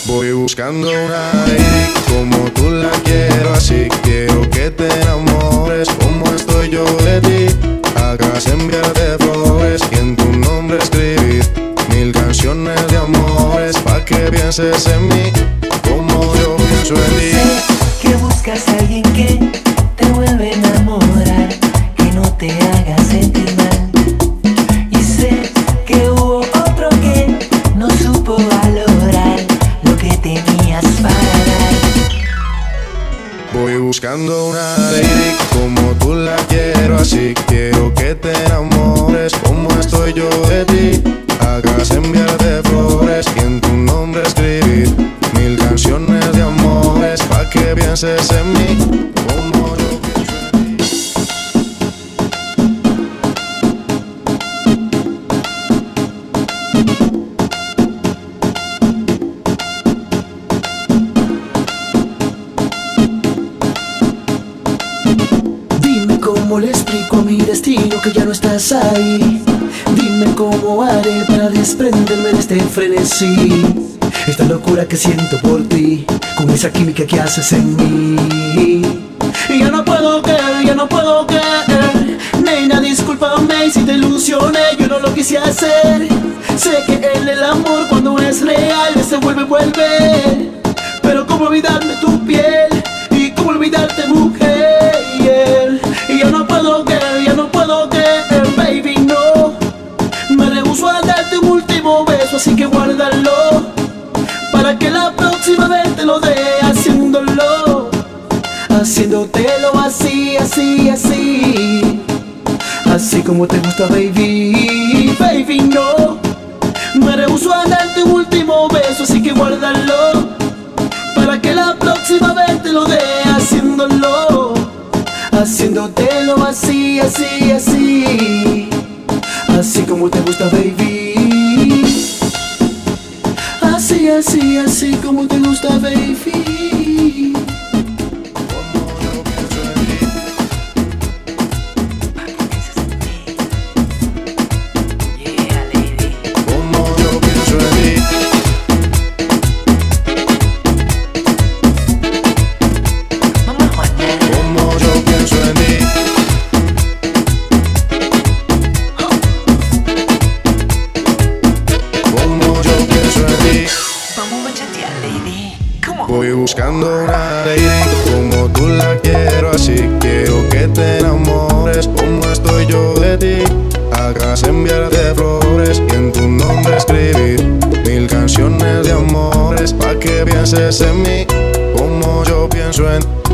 Voy buscando una lady como tú la quiero, así quiero que te enamores como estoy yo de ti. Hagas enviarte flores y en tu nombre escribir 1000 canciones de amores pa' que pienses en mí como yo pienso en ti. Sé que buscas a alguien que te vuelve a enamorar, que no te haga sentir mal. Y sé que hubo otro que no supo valorar lo que tenías para dar. Voy buscando una lady como tú la quiero, así quiero que te enamores como estoy yo de ti. Hagas enviarte flores y en tu nombre escribir 1000 canciones de amores pa' que pienses en mí como yo pienso en ti. Dime cómo le explico a mi destino que ya no estás ahí. Dime cómo haré para desprenderme de este frenesí, esta locura que siento por ti, con esa química que haces en mí. Y ya no puedo creer, ya no puedo creer. Nena, discúlpame si te ilusioné, yo no lo quise hacer. Sé que el amor cuando es real se vuelve. Pero cómo olvidarme tu piel y cómo olvidarte, mujer. Y ya no puedo creer, ya no puedo creer, baby, no. Me rehúso a darte un último beso, así que guárdalo para que la próxima vez te lo dé haciéndotelo así, así, así, así como te gusta, baby, baby, no. Me rehúso a darte un último beso, así que guárdalo para que la próxima vez te lo dé haciéndotelo así, así, así, así como te gusta, baby. Así, así, así como te gusta, baby. Como yo pienso en ti. Como yo pienso en ti. Como yo pienso en ti. Vamos a chatear, lady. Come on. Voy buscando una lady como tú la quiero, así quiero que te enamores como estoy yo de ti. Hagas enviarte flores y en tu nombre escribir 1000 canciones de amores pa' que pienses en mí como yo pienso en ti.